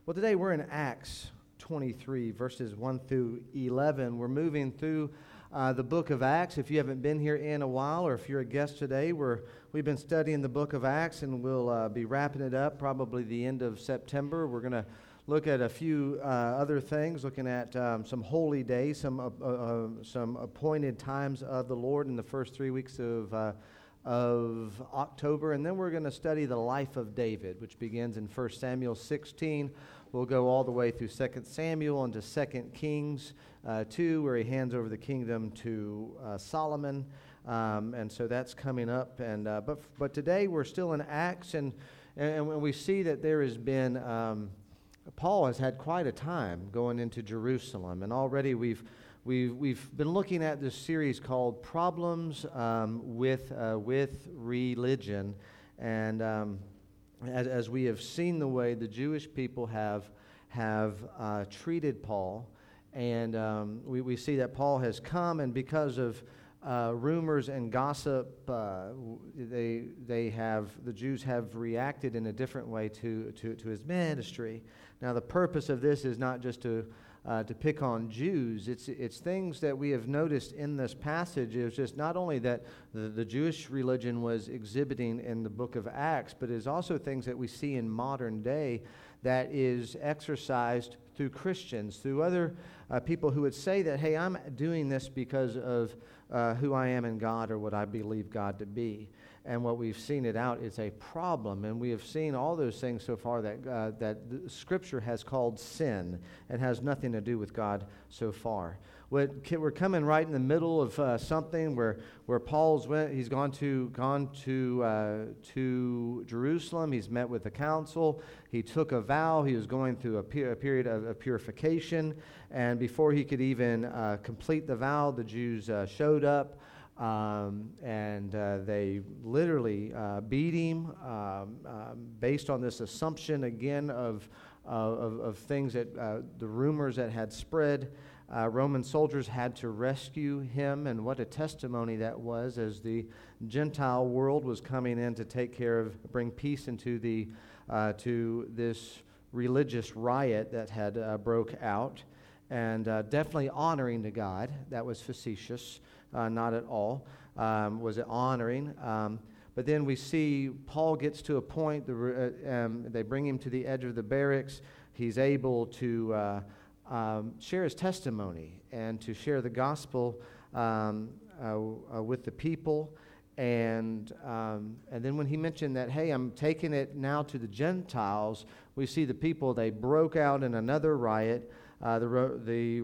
Well, today we're in Acts 23, verses 1 through 11. We're moving through the book of Acts. If you haven't been here in a while, or if you're a guest today, we've been studying the book of Acts, and we'll be wrapping it up probably the end of September. We're going to look at a few other things, looking at some holy days, some appointed times of the Lord in the first 3 weeks of October, and then we're going to study the life of David, which begins in 1 Samuel 16. We'll go all the way through 2 Samuel into 2 Kings 2, where he hands over the kingdom to Solomon, and so that's coming up. And but today we're still in Acts, and we see that there has been Paul has had quite a time going into Jerusalem, and already we've been looking at this series called Problems with Religion, and as we have seen the way the Jewish people have treated Paul, and we see that Paul has come, and because of rumors and gossip, the Jews have reacted in a different way to his ministry. Now, the purpose of this is not just to pick on Jews. It's things that we have noticed in this passage. It's just not only that the Jewish religion was exhibiting in the book of Acts, but it's also things that we see in modern day that is exercised through Christians, through other people who would say that, hey, I'm doing this because of who I am in God or what I believe God to be. And what we've seen it out is a problem, and we have seen all those things so far that the Scripture has called sin and has nothing to do with God so far. We're coming right in the middle of something where he's gone to Jerusalem. He's met with the council. He took a vow. He was going through a period of purification, and before he could even complete the vow, the Jews showed up. And they literally beat him based on this assumption again of things that the rumors that had spread. Roman soldiers had to rescue him, and what a testimony that was as the Gentile world was coming in to bring peace into to this religious riot that had broke out, and definitely honoring to God. That was facetious. Not at all. Was it honoring? But then we see Paul gets to a point, they bring him to the edge of the barracks. He's able to share his testimony and to share the gospel with the people. And then when he mentioned that, hey, I'm taking it now to the Gentiles, we see the people, they broke out in another riot. The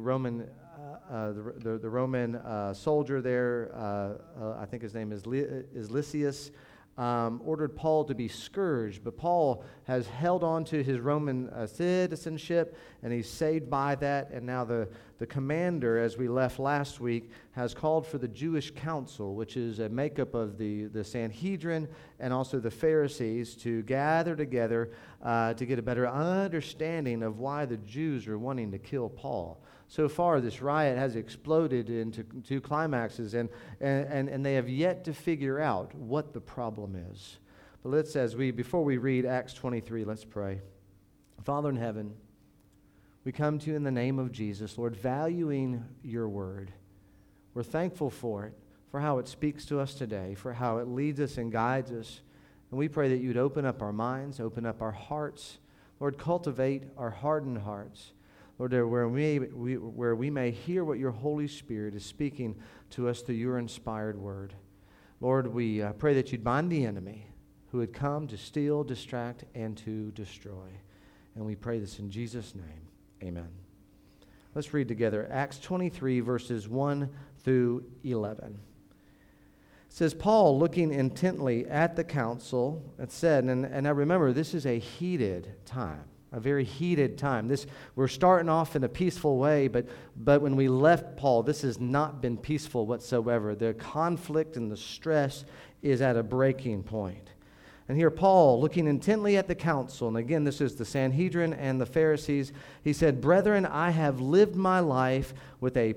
Roman soldier there, I think his name is Lysias, ordered Paul to be scourged. But Paul has held on to his Roman citizenship, and he's saved by that. And now the commander, as we left last week, has called for the Jewish council, which is a makeup of the Sanhedrin and also the Pharisees, to gather together to get a better understanding of why the Jews are wanting to kill Paul. So far, this riot has exploded into two climaxes, and they have yet to figure out what the problem is. But before we read Acts 23, let's pray. Father in heaven, we come to you in the name of Jesus, Lord, valuing your word. We're thankful for it, for how it speaks to us today, for how it leads us and guides us. And we pray that you'd open up our minds, open up our hearts. Lord, cultivate our hardened hearts. Lord, where we may hear what your Holy Spirit is speaking to us through your inspired word. Lord, we pray that you'd bind the enemy who would come to steal, distract, and to destroy. And we pray this in Jesus' name. Amen. Let's read together Acts 23, verses 1 through 11. It says, Paul, looking intently at the council, it said, and now remember, this is a heated time. A very heated time. We're starting off in a peaceful way, but when we left Paul, this has not been peaceful whatsoever. The conflict and the stress is at a breaking point. And here Paul, looking intently at the council, and again, this is the Sanhedrin and the Pharisees, he said, Brethren, I have lived my life with a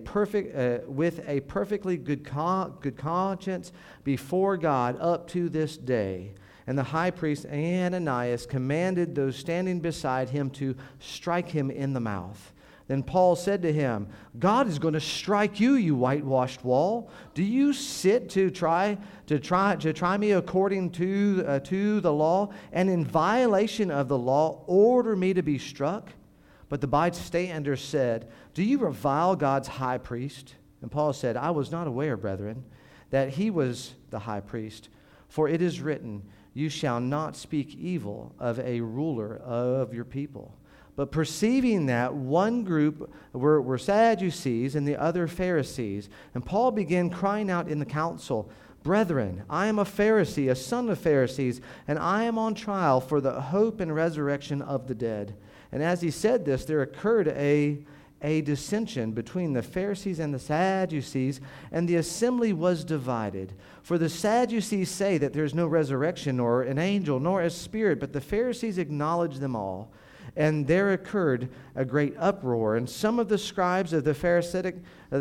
perfectly good conscience before God up to this day. And the high priest Ananias commanded those standing beside him to strike him in the mouth. Then Paul said to him, God is going to strike you, you whitewashed wall. Do you sit to try me according to the law, and in violation of the law order me to be struck? But the bystanders said, do you revile God's high priest? And Paul said, I was not aware, brethren, that he was the high priest. For it is written, you shall not speak evil of a ruler of your people. But perceiving that one group were Sadducees and the other Pharisees, and Paul began crying out in the council, Brethren, I am a Pharisee, a son of Pharisees, and I am on trial for the hope and resurrection of the dead. And as he said this, there occurred a dissension between the Pharisees and the Sadducees, and the assembly was divided. For the Sadducees say that there is no resurrection, nor an angel, nor a spirit, but the Pharisees acknowledge them all. And there occurred a great uproar, and some of the scribes of the Pharisaic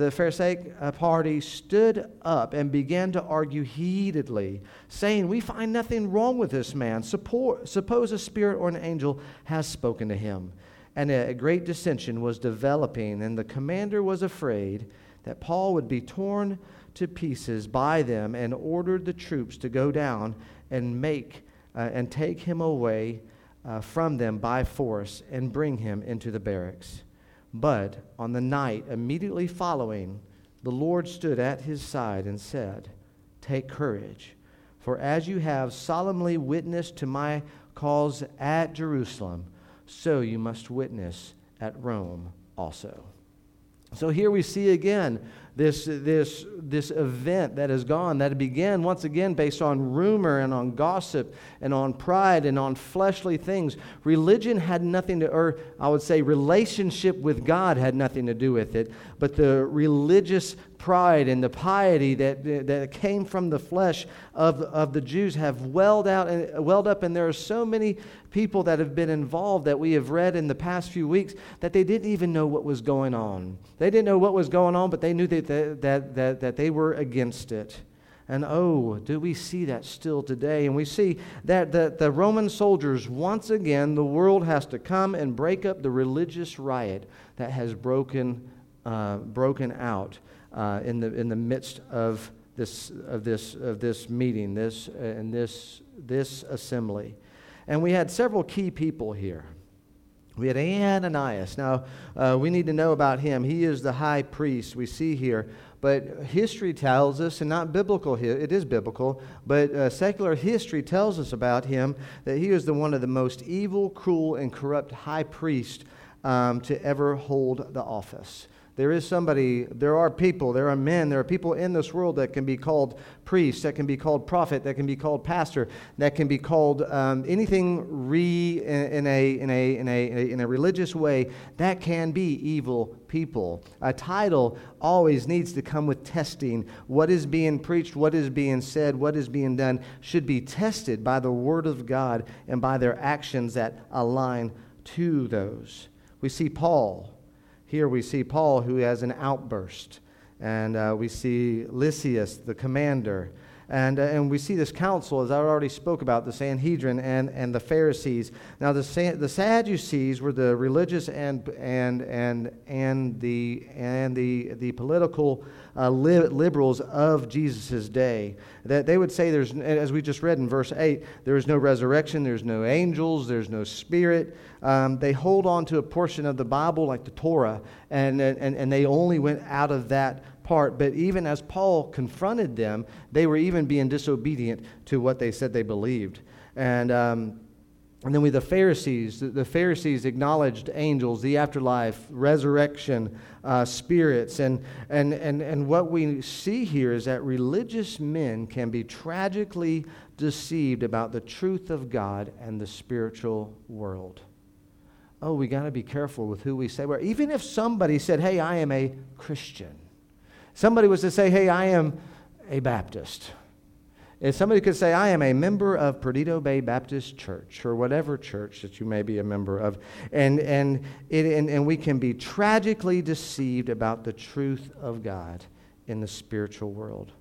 party stood up and began to argue heatedly, saying, we find nothing wrong with this man. Suppose a spirit or an angel has spoken to him. And a great dissension was developing, and the commander was afraid that Paul would be torn to pieces by them, and ordered the troops to go down and take him away from them by force and bring him into the barracks. But on the night immediately following, the Lord stood at his side and said, take courage, for as you have solemnly witnessed to my cause at Jerusalem, so you must witness at Rome also. So here we see again this event that has gone, that began once again based on rumor and on gossip and on pride and on fleshly things. Religion had nothing to, or I would say relationship with God had nothing to do with it, but the religious pride and the piety that came from the flesh of the Jews have welled up, and there are so many people that have been involved that we have read in the past few weeks that they didn't even know what was going on. They didn't know what was going on, but they knew that they were against it. And oh, do we see that still today? And we see that the Roman soldiers, once again, the world has to come and break up the religious riot that has broken out in the midst of this meeting, this assembly. And we had several key people here. We had Ananias. Now, we need to know about him. He is the high priest we see here. But history tells us, and not biblical, it is biblical, but secular history tells us about him that he is one of the most evil, cruel, and corrupt high priests to ever hold the office. There are people, there are men, there are people in this world that can be called priest, that can be called prophet, that can be called pastor, that can be called anything in a religious way. That can be evil people. A title always needs to come with testing. What is being preached, what is being said, what is being done should be tested by the Word of God and by their actions that align to those. We see Paul. Here we see Paul who has an outburst, and we see Lysias, the commander, and we see this council, as I already spoke about, the Sanhedrin and the Pharisees. Now the Sadducees were the religious and the political liberals of Jesus' day. That they would say there's, as we just read in verse 8, there is no resurrection, there's no angels, there's no spirit. They hold on to a portion of the Bible like the Torah, and they only went out of that part. But even as Paul confronted them, they were even being disobedient to what they said they believed. And then the Pharisees. The Pharisees acknowledged angels, the afterlife, resurrection, spirits. And what we see here is that religious men can be tragically deceived about the truth of God and the spiritual world. Oh, we got to be careful with who we say we're. Even if somebody said, hey, I am a Christian. Somebody was to say, hey, I am a Baptist. If somebody could say, I am a member of Perdido Bay Baptist Church, or whatever church that you may be a member of, and we can be tragically deceived about the truth of God in the spiritual world.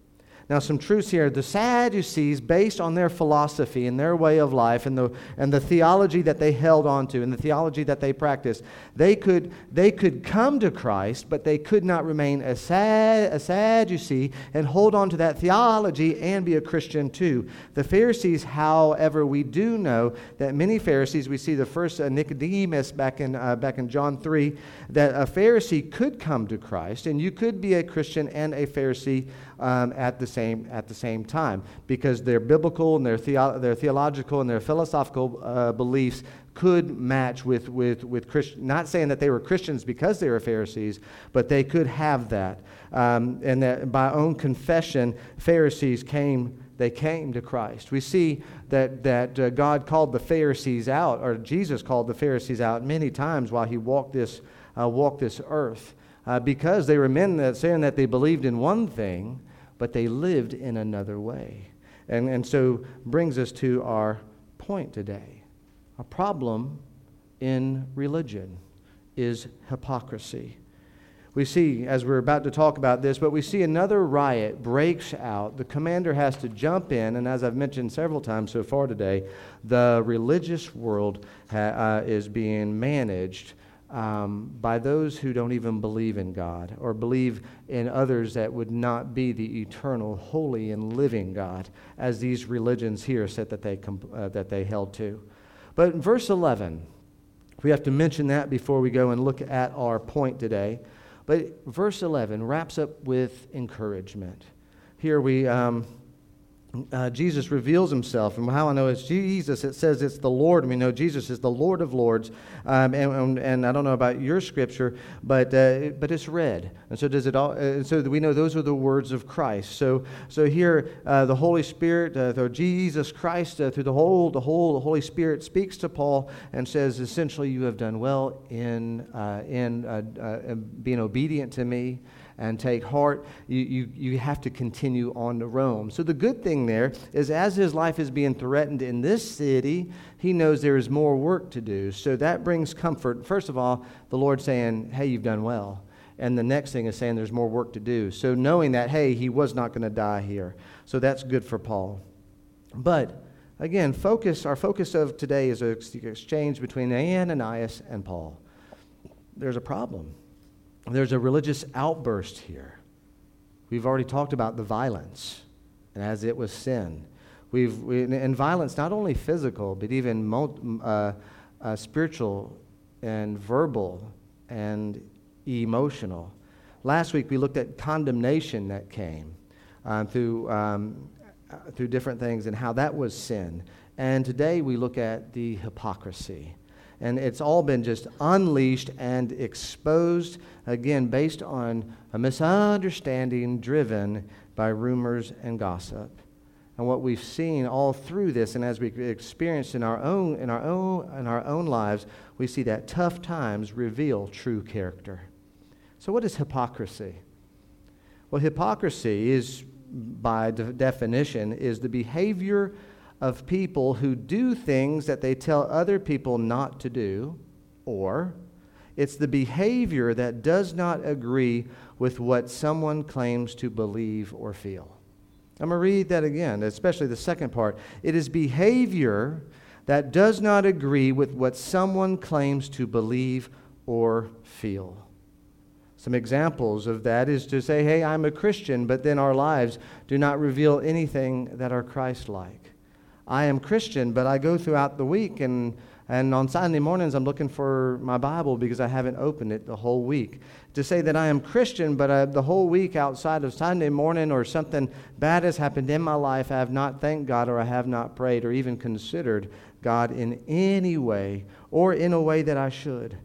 Now, some truths here. The Sadducees, based on their philosophy and their way of life and the theology that they held onto and the theology that they practiced, they could come to Christ, but they could not remain a Sadducee and hold on to that theology and be a Christian too. The Pharisees, however, we do know that many Pharisees, we see the first Nicodemus back in John 3, that a Pharisee could come to Christ, and you could be a Christian and a Pharisee at the same time, because their biblical and their theological and their philosophical beliefs could match with Christian. Not saying that they were Christians because they were Pharisees, but they could have that, and that by own confession, Pharisees came to Christ. We see that God called the Pharisees out, or Jesus called the Pharisees out many times while he walked this earth, because they were men that saying that they believed in one thing, but they lived in another way. And so brings us to our point today. A problem in religion is hypocrisy. We see, as we're about to talk about this, but we see another riot breaks out. The commander has to jump in, and as I've mentioned several times so far today, the religious world is being managed by those who don't even believe in God or believe in others that would not be the eternal, holy, and living God, as these religions here said that they held to. But in verse 11, we have to mention that before we go and look at our point today. But verse 11 wraps up with encouragement. Here Jesus reveals himself, and how I know it's Jesus, it says it's the Lord, and we know Jesus is the Lord of Lords, and I don't know about your scripture, but it's red, and so does it all. So we know those are the words of Christ. So here the Holy Spirit, or Jesus Christ, through the Holy Spirit speaks to Paul and says, essentially, you have done well in being obedient to me. And take heart, you have to continue on to Rome. So the good thing there is, as his life is being threatened in this city, he knows there is more work to do. So that brings comfort. First of all, the Lord saying, hey, you've done well. And the next thing is saying there's more work to do. So knowing that, hey, he was not going to die here. So that's good for Paul. But again, our focus of today is an exchange between Ananias and Paul. There's a problem. There's a religious outburst here. We've already talked about the violence, and as it was sin. And violence, not only physical, but even spiritual and verbal and emotional. Last week we looked at condemnation that came through different things and how that was sin. And today we look at the hypocrisy. And it's all been just unleashed and exposed, again, based on a misunderstanding driven by rumors and gossip. And what we've seen all through this, and as we've experienced in our own lives, we see that tough times reveal true character. So what is hypocrisy? Well, hypocrisy is, by definition, is the behavior of people who do things that they tell other people not to do, or it's the behavior that does not agree with what someone claims to believe or feel. I'm going to read that again, especially the second part. It is behavior that does not agree with what someone claims to believe or feel. Some examples of that is to say, hey, I'm a Christian, but then our lives do not reveal anything that are Christ-like. I am Christian, but I go throughout the week, and on Sunday mornings I'm looking for my Bible because I haven't opened it the whole week. To say that I am Christian, but the whole week outside of Sunday morning or something bad has happened in my life, I have not thanked God, or I have not prayed or even considered God in any way or in a way that I should.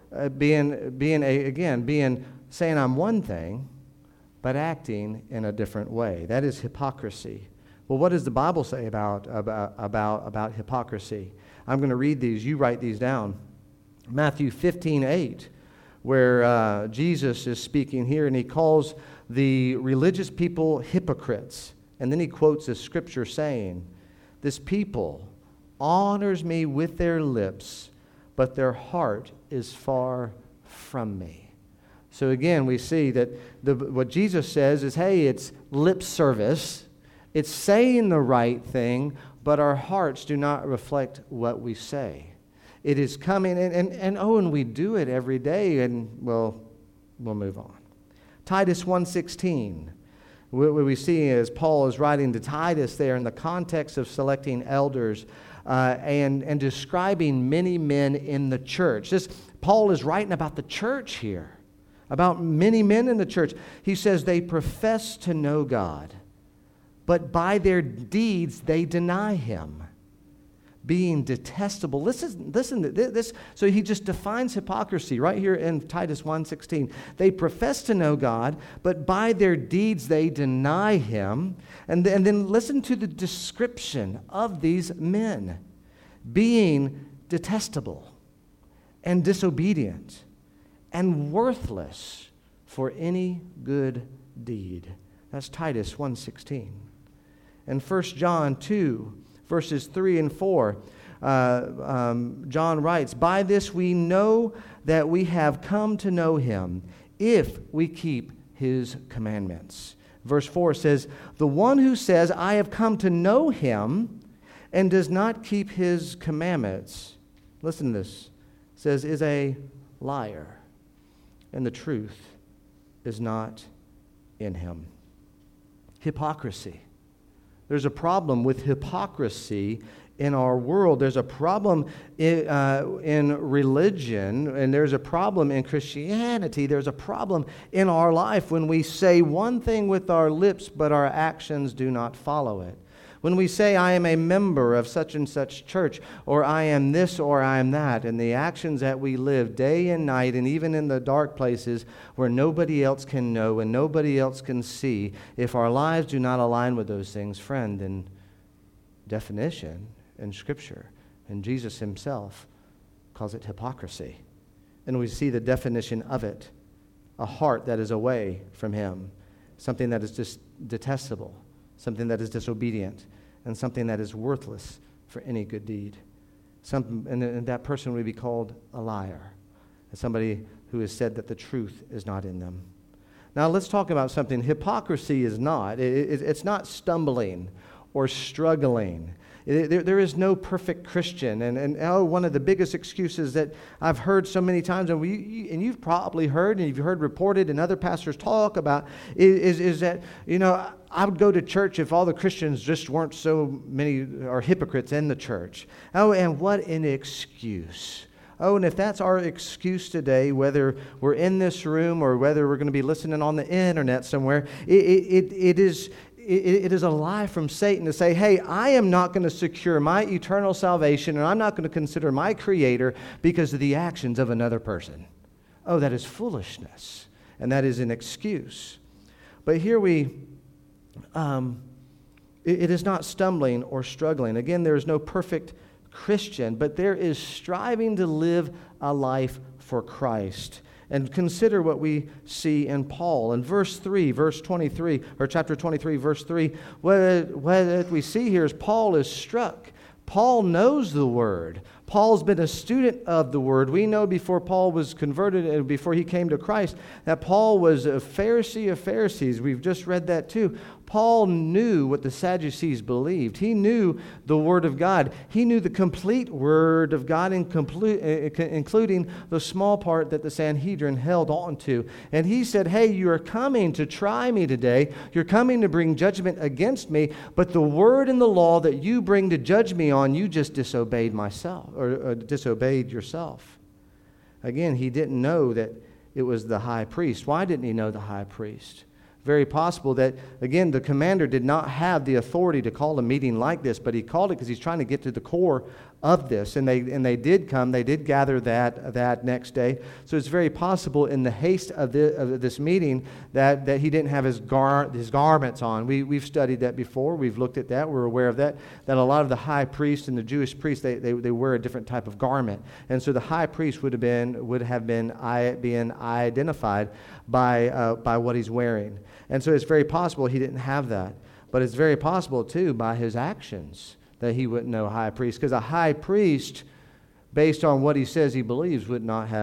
Saying I'm one thing, but acting in a different way. That is hypocrisy. Well, what does the Bible say about hypocrisy? I'm going to read these. You write these down. Matthew 15:8, where Jesus is speaking here, and he calls the religious people hypocrites. And then he quotes a scripture saying, this people honors me with their lips, but their heart is far from me. So again, we see that what Jesus says is, hey, it's lip service. It's saying the right thing, but our hearts do not reflect what we say. It is coming, and we do it every day, and we'll move on. Titus 1:16, what we see is Paul is writing to Titus there in the context of selecting elders and describing many men in the church. Paul is writing about the church here, about many men in the church. He says they profess to know God, but by their deeds they deny him, being detestable. Listen to this. So he just defines hypocrisy right here in Titus 1:16. They profess to know God, but by their deeds they deny him. And then listen to the description of these men: being detestable and disobedient and worthless for any good deed. That's Titus 1:16. And 1 John 2, verses 3 and 4, John writes, "By this we know that we have come to know him, if we keep his commandments." Verse 4 says, "The one who says, 'I have come to know him,' and does not keep his commandments," listen to this, says, "is a liar, and the truth is not in him." Hypocrisy. There's a problem with hypocrisy in our world. There's a problem in religion, and there's a problem in Christianity. There's a problem in our life when we say one thing with our lips, but our actions do not follow it. When we say, "I am a member of such and such church," or "I am this," or "I am that," and the actions that we live day and night, and even in the dark places where nobody else can know and nobody else can see, if our lives do not align with those things, friend, in definition in Scripture, and Jesus himself calls it hypocrisy. And we see the definition of it: a heart that is away from him, something that is just detestable, something that is disobedient, and something that is worthless for any good deed. And that person would be called a liar, somebody who has said that the truth is not in them. Now let's talk about something hypocrisy is not. It's not stumbling or struggling. There is no perfect Christian. And one of the biggest excuses that I've heard so many times, and you've probably heard, and you've heard reported, and other pastors talk about, is that, I would go to church if all the Christians just weren't so many or hypocrites in the church. Oh, and what an excuse. Oh, and if that's our excuse today, whether we're in this room or whether we're going to be listening on the internet somewhere, it is a lie from Satan to say, hey, I am not going to secure my eternal salvation, and I'm not going to consider my Creator because of the actions of another person. Oh, that is foolishness, and that is an excuse. But here it is not stumbling or struggling. Again, there is no perfect Christian, but there is striving to live a life for Christ. And consider what we see in Paul. In verse 23, or chapter 23, verse 3, what we see here is Paul is struck. Paul knows the Word. Paul's been a student of the Word. We know before Paul was converted and before he came to Christ that Paul was a Pharisee of Pharisees. We've just read that too. Paul knew what the Sadducees believed. He knew the Word of God. He knew the complete Word of God, including the small part that the Sanhedrin held on to. And he said, hey, you are coming to try me today. You're coming to bring judgment against me, but the Word and the law that you bring to judge me on, you just disobeyed myself, or disobeyed yourself. Again, he didn't know that it was the high priest. Why didn't he know the high priest? Very possible that, again, the commander did not have the authority to call a meeting like this, but he called it because he's trying to get to the core of this. And they did come. They did gather that next day. So it's very possible in the haste of this meeting that he didn't have his garments on. We've studied that before. We've looked at that. We're aware of that a lot of the high priests and the Jewish priests, they wear a different type of garment. And so the high priest would have been identified by what he's wearing. And so it's very possible he didn't have that. But it's very possible, too, by his actions that he wouldn't know a high priest. Because a high priest, based on what he says he believes, would not have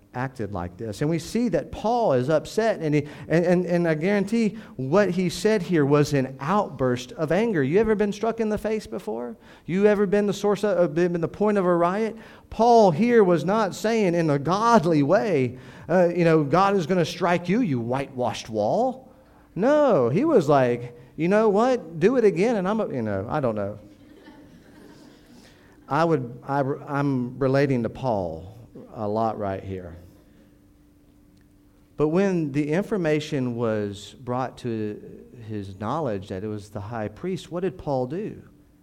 acted like this. And we see that Paul is upset, and I guarantee what he said here was an outburst of anger. You ever been struck in the face before? You ever been the source of, been the point of a riot? Paul here was not saying in a godly way, God is going to strike you, you whitewashed wall. No, he was like, you know what? Do it again, and I don't know. I'm relating to Paul a lot right here. But when the information was brought to his knowledge that it was the high priest, what did Paul do?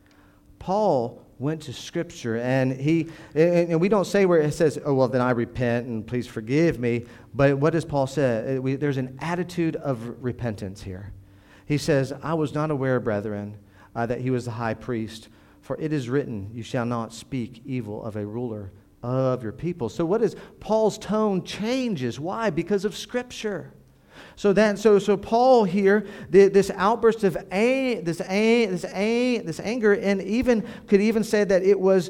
Paul went to Scripture, and we don't say where it says, oh, well, then I repent and please forgive me. But what does Paul say? There's an attitude of repentance here. He says, I was not aware, brethren, that he was the high priest, for it is written, you shall not speak evil of a ruler of your people. So what is Paul's tone changes? Why? Because of Scripture. So Paul here, this outburst of this anger, and could even say that it was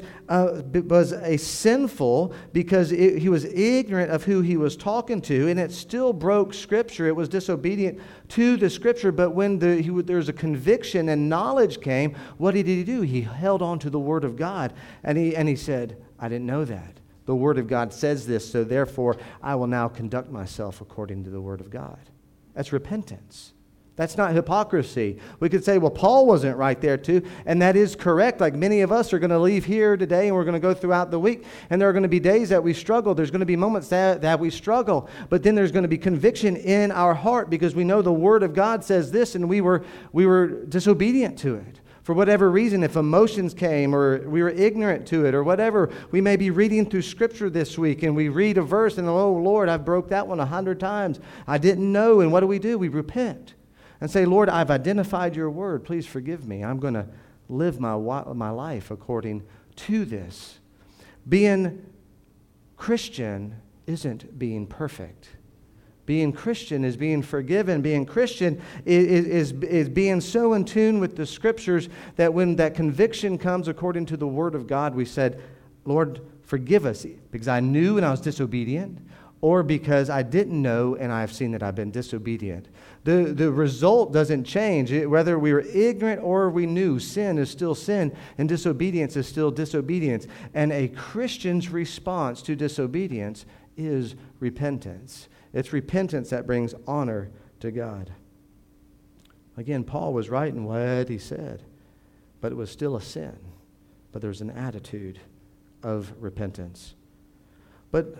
a sinful, because he was ignorant of who he was talking to, and it still broke Scripture. It was disobedient to the Scripture. But when there was a conviction and knowledge came, what did he do? He held on to the Word of God, and he said, I didn't know that. The Word of God says this, so therefore I will now conduct myself according to the Word of God. That's repentance. That's not hypocrisy. We could say, well, Paul wasn't right there too, and that is correct. Like many of us are going to leave here today, and we're going to go throughout the week, and there are going to be days that we struggle. There's going to be moments that we struggle, but then there's going to be conviction in our heart because we know the Word of God says this, and we were disobedient to it. For whatever reason, if emotions came or we were ignorant to it or whatever, we may be reading through Scripture this week and we read a verse and, oh, Lord, I've broke that one 100 times. I didn't know. And what do? We repent and say, Lord, I've identified your word. Please forgive me. I'm going to live my life according to this. Being Christian isn't being perfect. Being Christian is being forgiven. Being Christian is being so in tune with the Scriptures that when that conviction comes according to the Word of God, we said, Lord, forgive us because I knew and I was disobedient, or because I didn't know and I've seen that I've been disobedient. The result doesn't change. Whether we were ignorant or we knew, sin is still sin and disobedience is still disobedience. And a Christian's response to disobedience is repentance. It's repentance that brings honor to God. Again, Paul was right in what he said, but it was still a sin. But there's an attitude of repentance. But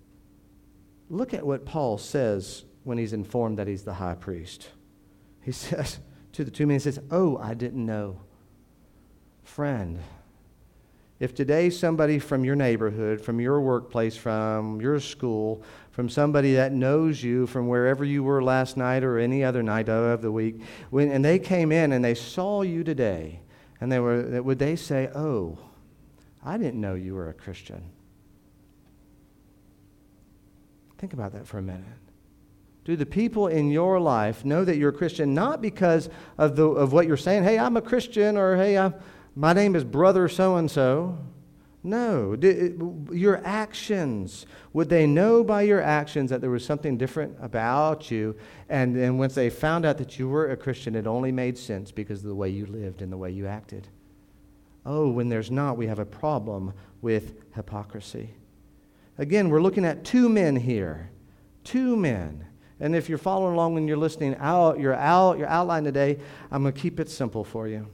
look at what Paul says when he's informed that he's the high priest. He says to the two men, he says, oh, I didn't know. Friend, if today somebody from your neighborhood, from your workplace, from your school, from somebody that knows you from wherever you were last night or any other night of the week, and they came in and they saw you today, and would they say, oh, I didn't know you were a Christian? Think about that for a minute. Do the people in your life know that you're a Christian not because of what you're saying, hey, I'm a Christian, or hey, my name is Brother so-and-so? No. Your actions. Would they know by your actions that there was something different about you? And then once they found out that you were a Christian, it only made sense because of the way you lived and the way you acted. Oh, when there's not, we have a problem with hypocrisy. Again, we're looking at two men here. Two men. And if you're following along when you're listening your outline today, I'm going to keep it simple for you.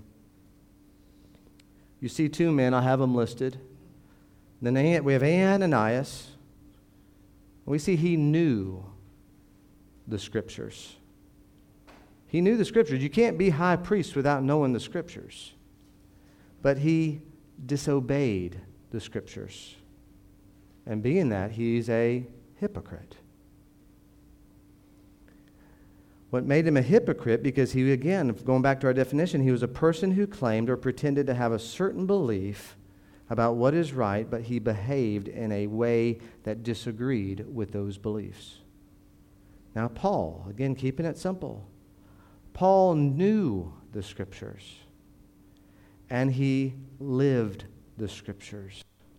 You see two men, I have them listed. Then we have Ananias. We see he knew the Scriptures. He knew the Scriptures. You can't be high priest without knowing the Scriptures. But he disobeyed the Scriptures. And being that, he's a hypocrite. What made him a hypocrite, because he, again, going back to our definition, he was a person who claimed or pretended to have a certain belief about what is right, but he behaved in a way that disagreed with those beliefs. Now, Paul, again, keeping it simple, Paul knew the Scriptures, and he lived the Scriptures.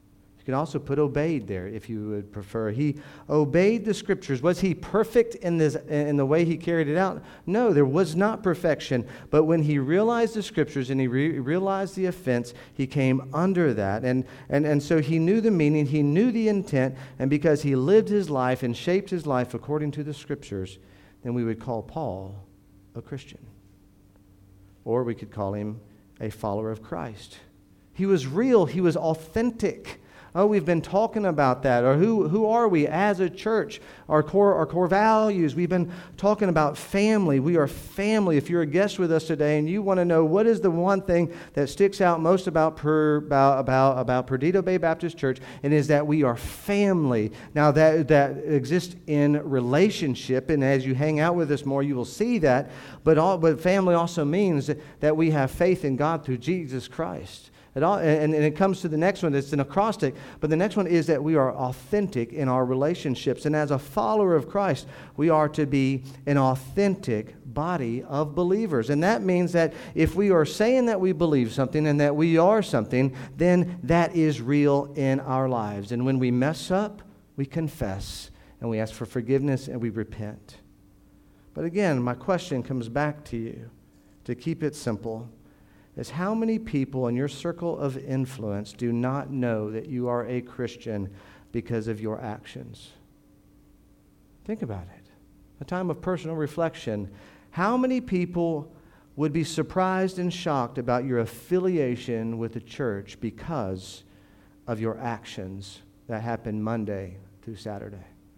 You can also put obeyed there if you would prefer. He obeyed the Scriptures. Was he perfect in the way he carried it out? No, there was not perfection. But when he realized the Scriptures and he realized the offense, he came under that. And so he knew the meaning, he knew the intent, and because he lived his life and shaped his life according to the Scriptures, then we would call Paul a Christian. Or we could call him a follower of Christ. He was real. He was authentic. Oh, we've been talking about that. Or who are we as a church? Our core values. We've been talking about family. We are family. If you're a guest with us today and you want to know what is the one thing that sticks out most about Perdido Bay Baptist Church, it is that we are family. Now that exists in relationship, and as you hang out with us more, you will see that. But family also means that we have faith in God through Jesus Christ. And it comes to the next one. It's an acrostic. But the next one is that we are authentic in our relationships. And as a follower of Christ, we are to be an authentic body of believers. And that means that if we are saying that we believe something and that we are something, then that is real in our lives. And when we mess up, we confess and we ask for forgiveness and we repent. But again, my question comes back to you, to keep it simple, is how many people in your circle of influence do not know that you are a Christian because of your actions? Think about it. A time of personal reflection. How many people would be surprised and shocked about your affiliation with the church because of your actions that happened Monday through Saturday?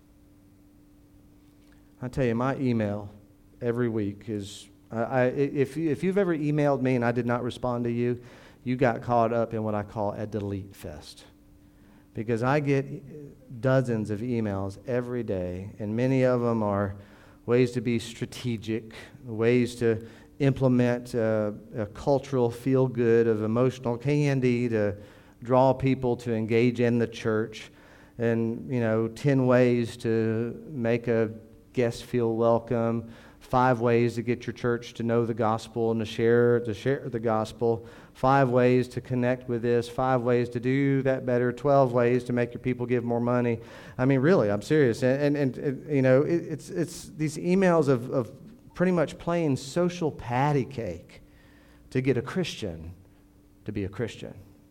I tell you, my email every week is... If you've ever emailed me and I did not respond to you, you got caught up in what I call a delete fest. Because I get dozens of emails every day, and many of them are ways to be strategic, ways to implement a cultural feel-good of emotional candy to draw people to engage in the church, and 10 ways to make a guest feel welcome, 5 ways to get your church to know the gospel and to share the gospel, 5 ways to connect with this, 5 ways to do that better, 12 ways to make your people give more money. I mean, really, I'm serious. And it's these emails of pretty much playing social patty cake to get a Christian to be a Christian.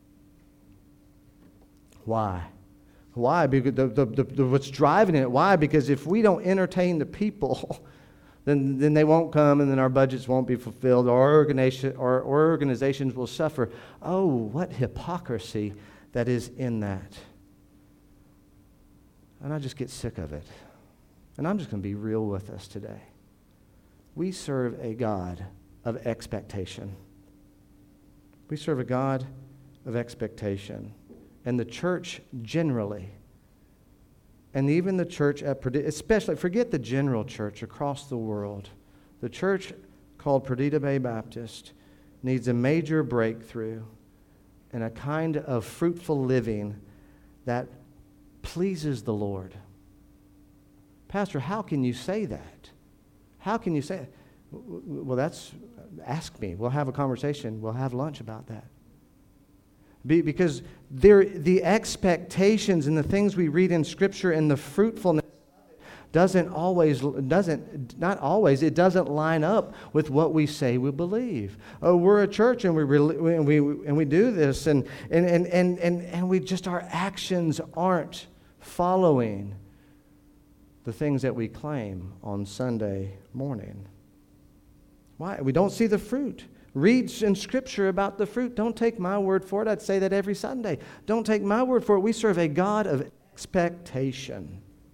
Why? Why? Because what's driving it? Why? Because if we don't entertain the people, then they won't come, and then our budgets won't be fulfilled, or our organizations will suffer. Oh, what hypocrisy that is in that. And I just get sick of it. And I'm just going to be real with us today. We serve a God of expectation. We serve a God of expectation. And the church generally, and even the church at Perdido, especially, forget the general church across the world. The church called Perdido Bay Baptist needs a major breakthrough and a kind of fruitful living that pleases the Lord. Pastor, how can you say that? How can you say it? Well, ask me. We'll have a conversation. We'll have lunch about that. Because the expectations and the things we read in Scripture and the fruitfulness doesn't line up with what we say we believe. Oh, we're a church and we do this and we just, our actions aren't following the things that we claim on Sunday morning. Why? We don't see the fruit. Read in Scripture about the fruit. Don't take my word for it. I'd say that every Sunday. Don't take my word for it. We serve a God of expectation.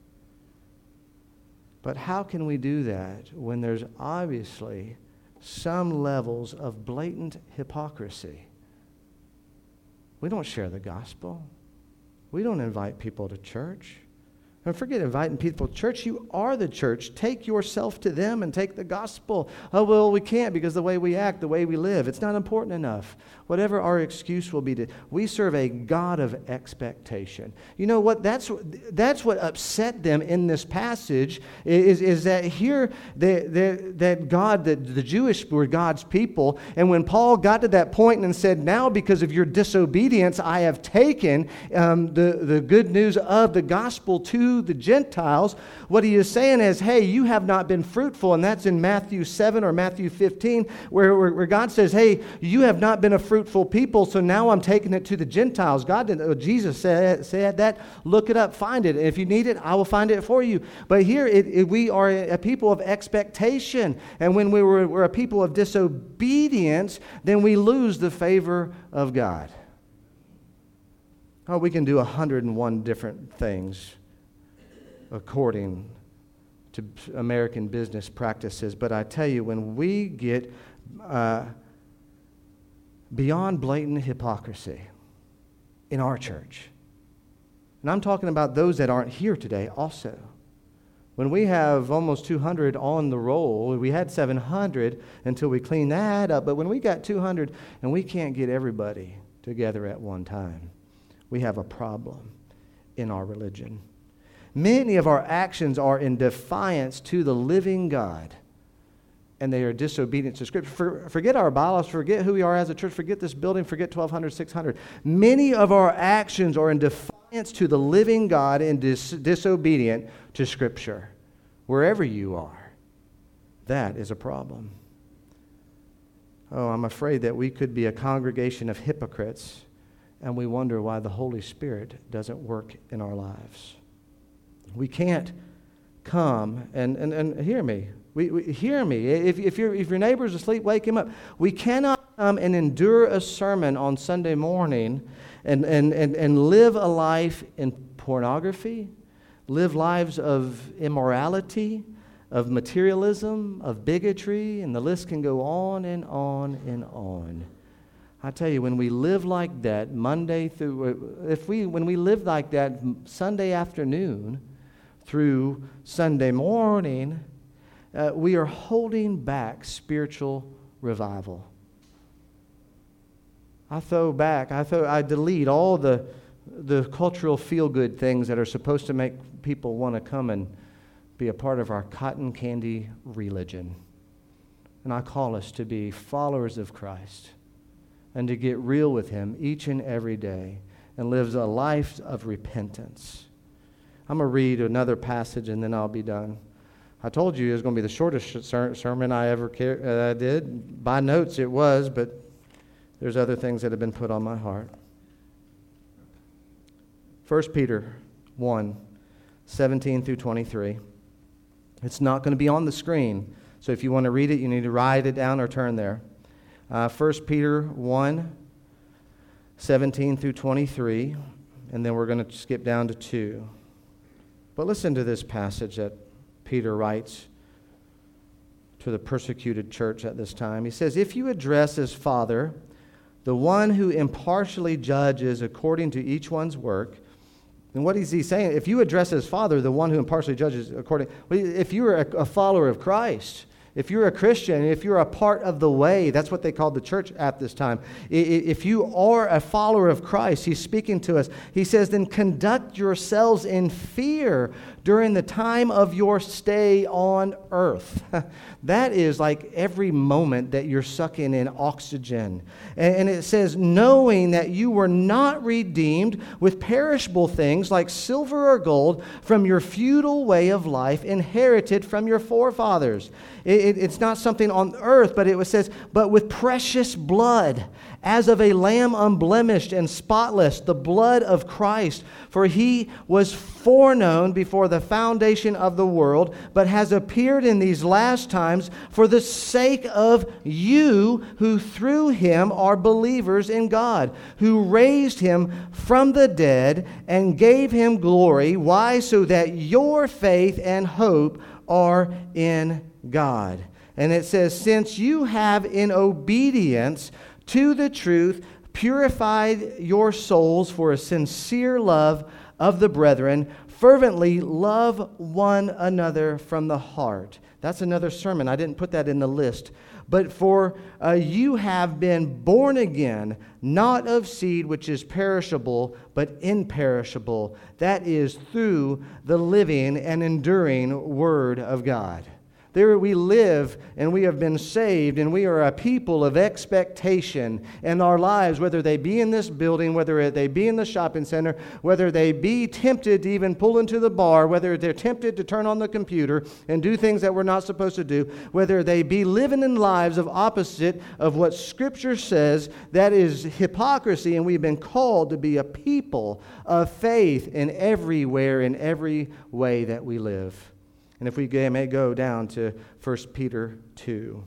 But how can we do that when there's obviously some levels of blatant hypocrisy? We don't share the gospel. We don't invite people to church. And forget inviting people to church. You are the church. Take yourself to them and take the gospel. Oh, well, we can't because the way we act, the way we live, it's not important enough. Whatever our excuse will be, we serve a God of expectation. You know what? That's what upset them in this passage is that here that God, the Jewish were God's people. And when Paul got to that point and said, now because of your disobedience, I have taken the good news of the gospel to the Gentiles, what he is saying is, hey, you have not been fruitful. And that's in Matthew 7 or Matthew 15, where God says, hey, you have not been a fruitful people, so now I'm taking it to the Gentiles. Jesus said that. Look it up, find it. And if you need it, I will find it for you. But here, we are a people of expectation. And when we're a people of disobedience, then we lose the favor of God. Oh, we can do 101 different things according to American business practices. But I tell you, when we get beyond blatant hypocrisy in our church, and I'm talking about those that aren't here today also. When we have almost 200 on the roll, we had 700 until we cleaned that up, but when we got 200 and we can't get everybody together at one time, we have a problem in our religion. Many of our actions are in defiance to the living God, and they are disobedient to Scripture. Forget our bylaws, forget who we are as a church, forget this building, forget 1,200, 600. Many of our actions are in defiance to the living God and disobedient to Scripture. Wherever you are, that is a problem. Oh, I'm afraid that we could be a congregation of hypocrites, and we wonder why the Holy Spirit doesn't work in our lives. We can't come and hear me. Hear me. If your neighbor's asleep, wake him up. We cannot come and endure a sermon on Sunday morning and live a life in pornography, live lives of immorality, of materialism, of bigotry, and the list can go on and on and on. I tell you, when we live like that Monday through, when we live like that Sunday afternoon through Sunday morning, we are holding back spiritual revival. I delete all the cultural feel-good things that are supposed to make people want to come and be a part of our cotton candy religion. And I call us to be followers of Christ and to get real with Him each and every day and live a life of repentance. I'm going to read another passage and then I'll be done. I told you it was going to be the shortest sermon I ever did. By notes it was, but there's other things that have been put on my heart. 1 Peter 1, 17 through 23. It's not going to be on the screen, so if you want to read it, you need to write it down or turn there. 1 Peter 1, 17 through 23, and then we're going to skip down to 2. But listen to this passage that Peter writes to the persecuted church at this time. He says, if you address as Father the one who impartially judges according to each one's work, and what is he saying? If you address as Father the one who impartially judges if you're a follower of Christ, if you're a Christian, if you're a part of the way, that's what they called the church at this time. If you are a follower of Christ, he's speaking to us. He says, then conduct yourselves in fear during the time of your stay on earth. That is like every moment that you're sucking in oxygen. And it says, knowing that you were not redeemed with perishable things like silver or gold from your feudal way of life inherited from your forefathers. It's not something on earth, but it says, but with precious blood, as of a lamb unblemished and spotless, the blood of Christ. For he was foreknown before the foundation of the world, but has appeared in these last times for the sake of you who through him are believers in God, who raised him from the dead and gave him glory. Why? So that your faith and hope are in God. And it says, since you have in obedience to the truth purified your souls for a sincere love of the brethren, fervently love one another from the heart. That's another sermon. I didn't put that in the list. But for you have been born again, not of seed which is perishable, but imperishable. That is through the living and enduring Word of God. There we live, and we have been saved, and we are a people of expectation in our lives, whether they be in this building, whether they be in the shopping center, whether they be tempted to even pull into the bar, whether they're tempted to turn on the computer and do things that we're not supposed to do, whether they be living in lives of opposite of what Scripture says, that is hypocrisy, and we've been called to be a people of faith in everywhere, in every way that we live. And if we may go down to 1 Peter 2.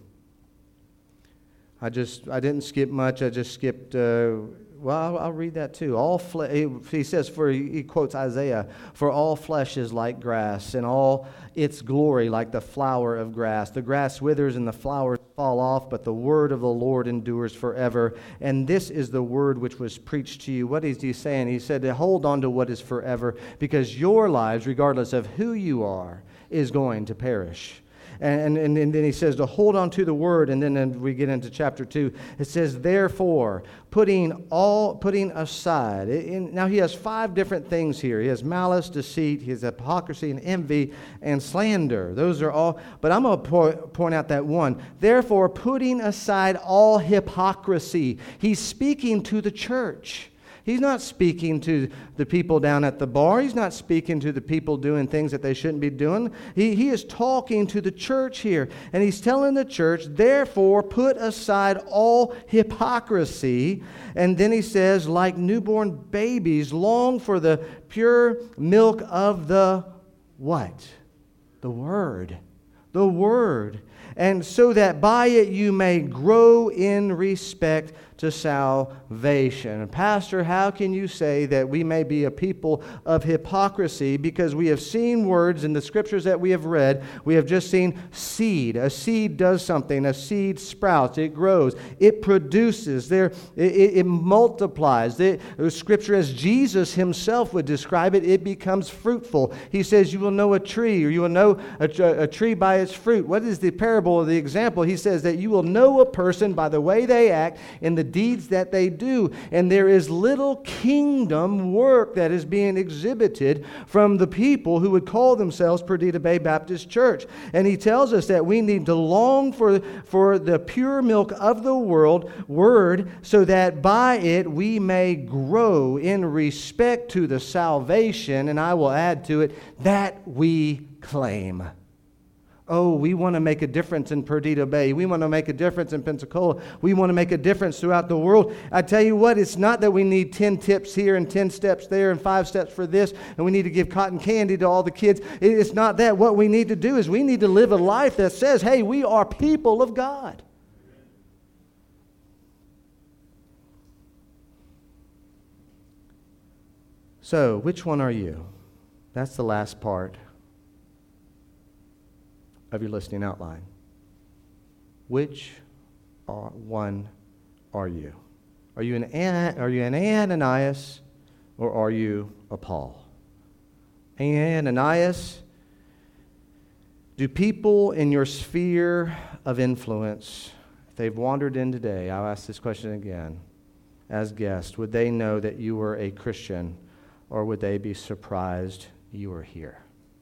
I didn't skip much. I just skipped, I'll read that too. He says, he quotes Isaiah, "For all flesh is like grass, and all its glory like the flower of grass. The grass withers and the flowers fall off, but the word of the Lord endures forever. And this is the word which was preached to you." What is he saying? He said to hold on to what is forever, because your lives, regardless of who you are, is going to perish. And then he says to hold on to the word, and then we get into chapter 2. It says, therefore, putting aside. Now he has 5 different things here. He has malice, deceit, he has hypocrisy, and envy, and slander. Those are all, but I'm going to point out that one. Therefore, putting aside all hypocrisy. He's speaking to the church. He's not speaking to the people down at the bar. He's not speaking to the people doing things that they shouldn't be doing. He is talking to the church here. And he's telling the church, therefore, put aside all hypocrisy. And then he says, like newborn babies, long for the pure milk of the what? The Word. The Word. And so that by it you may grow in respect to salvation. Pastor, how can you say that we may be a people of hypocrisy? Because we have seen words in the scriptures that we have read. We have just seen seed. A seed does something. A seed sprouts. It grows. It produces. It multiplies. The scripture, as Jesus himself would describe it, it becomes fruitful. He says, you will know a tree, or you will know a tree by its fruit. What is the parable or the example? He says that you will know a person by the way they act and the deeds that they do. And there is little kingdom work that is being exhibited from the people who would call themselves Perdita Bay Baptist Church. And he tells us that we need to long for the pure milk of the word, so that by it we may grow in respect to the salvation, and I will add to it, that we claim. Oh, we want to make a difference in Perdita Bay. We want to make a difference in Pensacola. We want to make a difference throughout the world. I tell you what, it's not that we need 10 tips here and 10 steps there and 5 steps for this, and we need to give cotton candy to all the kids. It's not that. What we need to do is we need to live a life that says, hey, we are people of God. So, which one are you? That's the last part of your listening outline. Which one are you? Are you an Ananias, or are you a Paul? Ananias, do people in your sphere of influence, if they've wandered in today, I'll ask this question again, as guests, would they know that you were a Christian, or would they be surprised you were here?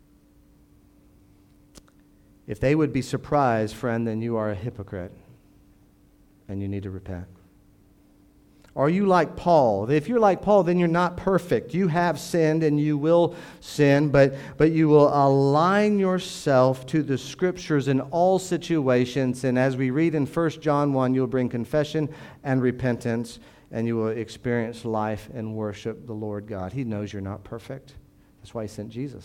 If they would be surprised, friend, then you are a hypocrite, and you need to repent. Are you like Paul? If you're like Paul, then you're not perfect. You have sinned, and you will sin, but you will align yourself to the Scriptures in all situations, and as we read in 1 John 1, you'll bring confession and repentance, and you will experience life and worship the Lord God. He knows you're not perfect. That's why he sent Jesus.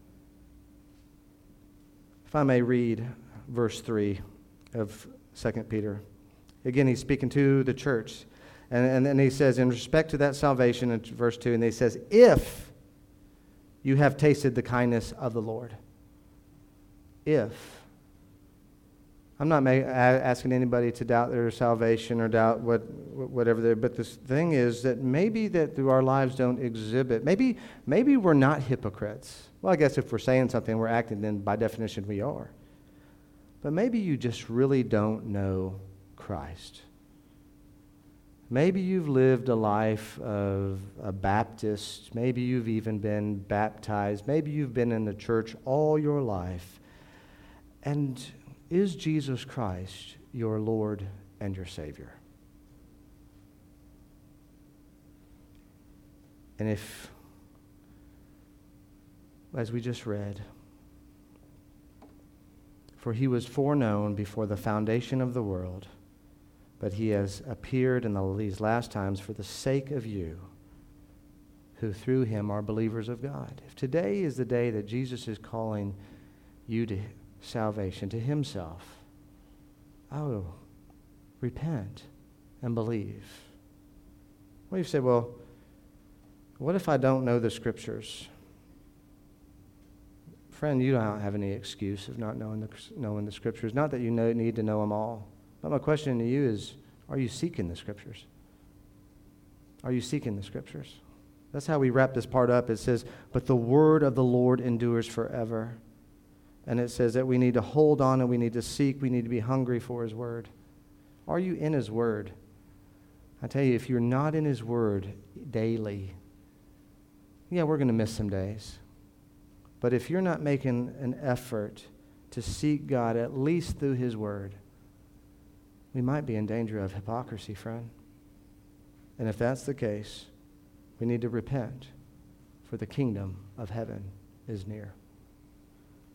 If I may read verse 3 of 2 Peter. Again, he's speaking to the church. And then he says, in respect to that salvation, in verse 2, and he says, if you have tasted the kindness of the Lord. If. I'm not asking anybody to doubt their salvation or doubt whatever. But the thing is that maybe that through our lives don't exhibit. Maybe we're not hypocrites. Well, I guess if we're saying something, we're acting, then by definition we are. But maybe you just really don't know Christ. Maybe you've lived a life of a Baptist. Maybe you've even been baptized. Maybe you've been in the church all your life. And is Jesus Christ your Lord and your Savior? And if, as we just read, for he was foreknown before the foundation of the world, but he has appeared in these last times for the sake of you, who through him are believers of God. If today is the day that Jesus is calling you to salvation, to himself, repent and believe. Well, you've said, well, what if I don't know the Scriptures? Friend, you don't have any excuse of not knowing the Scriptures. Not that you need to know them all. But my question to you is, are you seeking the Scriptures? Are you seeking the Scriptures? That's how we wrap this part up. It says, but the word of the Lord endures forever. And it says that we need to hold on and we need to seek. We need to be hungry for his word. Are you in his word? I tell you, if you're not in his word daily, yeah, we're going to miss some days. But if you're not making an effort to seek God, at least through his word, we might be in danger of hypocrisy, friend. And if that's the case, we need to repent, for the kingdom of heaven is near.